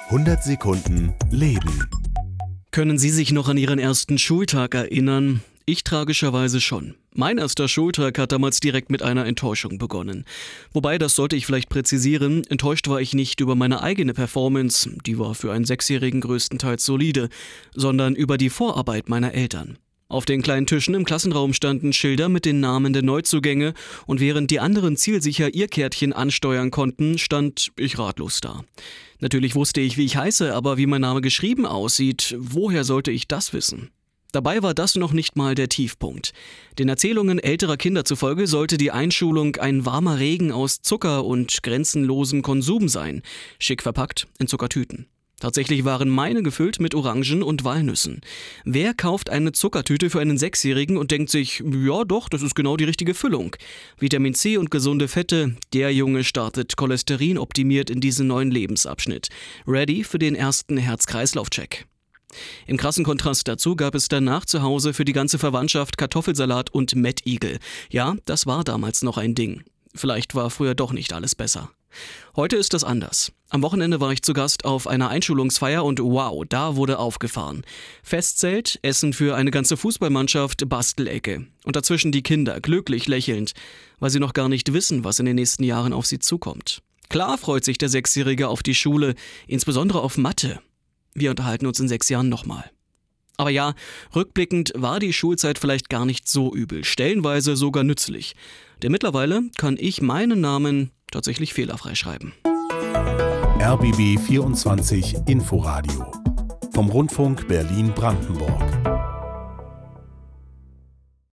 100 Sekunden Leben. Können Sie sich noch an Ihren ersten Schultag erinnern? Ich tragischerweise schon. Mein erster Schultag hat damals direkt mit einer Enttäuschung begonnen. Wobei, das sollte ich vielleicht präzisieren, enttäuscht war ich nicht über meine eigene Performance, die war für einen Sechsjährigen größtenteils solide, sondern über die Vorarbeit meiner Eltern. Auf den kleinen Tischen im Klassenraum standen Schilder mit den Namen der Neuzugänge und während die anderen zielsicher ihr Kärtchen ansteuern konnten, stand ich ratlos da. Natürlich wusste ich, wie ich heiße, aber wie mein Name geschrieben aussieht, woher sollte ich das wissen? Dabei war das noch nicht mal der Tiefpunkt. Den Erzählungen älterer Kinder zufolge sollte die Einschulung ein warmer Regen aus Zucker und grenzenlosem Konsum sein, schick verpackt in Zuckertüten. Tatsächlich waren meine gefüllt mit Orangen und Walnüssen. Wer kauft eine Zuckertüte für einen Sechsjährigen und denkt sich, ja doch, das ist genau die richtige Füllung. Vitamin C und gesunde Fette, der Junge startet Cholesterin optimiert in diesen neuen Lebensabschnitt. Ready für den ersten Herz-Kreislauf-Check. Im krassen Kontrast dazu gab es danach zu Hause für die ganze Verwandtschaft Kartoffelsalat und Mettigel. Ja, das war damals noch ein Ding. Vielleicht war früher doch nicht alles besser. Heute ist das anders. Am Wochenende war ich zu Gast auf einer Einschulungsfeier und wow, da wurde aufgefahren. Festzelt, Essen für eine ganze Fußballmannschaft, Bastelecke. Und dazwischen die Kinder, glücklich lächelnd, weil sie noch gar nicht wissen, was in den nächsten Jahren auf sie zukommt. Klar freut sich der Sechsjährige auf die Schule, insbesondere auf Mathe. Wir unterhalten uns in 6 Jahren nochmal. Aber ja, rückblickend war die Schulzeit vielleicht gar nicht so übel, stellenweise sogar nützlich. Denn mittlerweile kann ich meinen Namen tatsächlich fehlerfrei schreiben. RBB 24 Inforadio vom Rundfunk Berlin-Brandenburg.